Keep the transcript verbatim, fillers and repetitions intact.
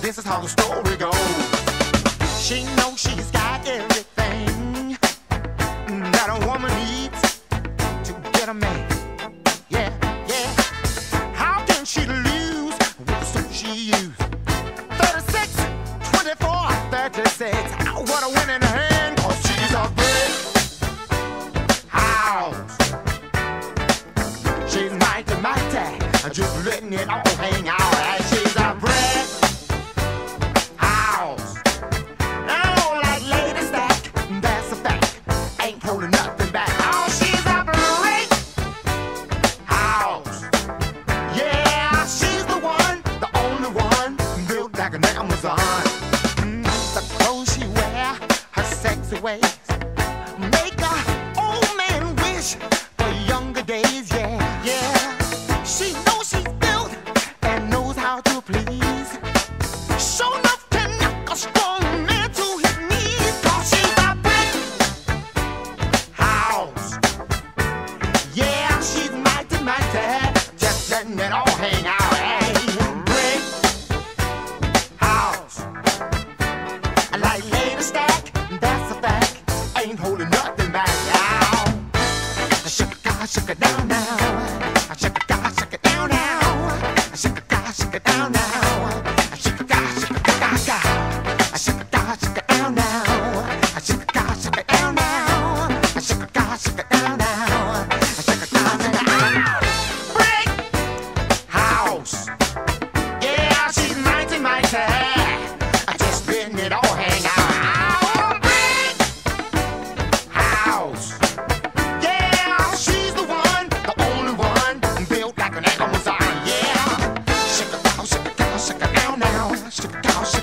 this is how the story goes. She knows she's got everything that a woman needs to get a man. Yeah, yeah. How can she lose with the suit she used? thirty-six, twenty-four, thirty-six. What a winning hand, 'cause she's a brick house. She's mighty, mighty, just letting it all hang out. And she's a brick house. Oh, like Lady Stack, that's a fact. Ain't holding nothing back. Oh, she's a brick house. Yeah, she's the one, the only one, built like an Amazon. Mm, the clothes she wear, her sexy ways, make a old man wish for younger days. Yeah, yeah. She knows she's built and knows how to please. Sure enough can knock a strong man to his knees. 'Cause she's a brick house. Yeah, she's mighty, mighty, just letting it all hang out. Hey, brick house. Like Lady Stack, that's a fact. Ain't holding nothing back now. Shake it, God, shake it down now. Shake it, God, shake it down now. Shake it, God, shake it down now. Shake it, God, shake it down now. Shake it, God, shake it down now. Shake it, God, shake it down now. Shake it, God, shake it down now. Shake it, God, shake it down. Brick house. Yeah, she's mighty, mighty. Just letting it all hang out. Brick house. Yeah, she's the one, the only one, built like an Amazon. Yeah, shake it down, shake it down, shake it down now. Shake it down, shake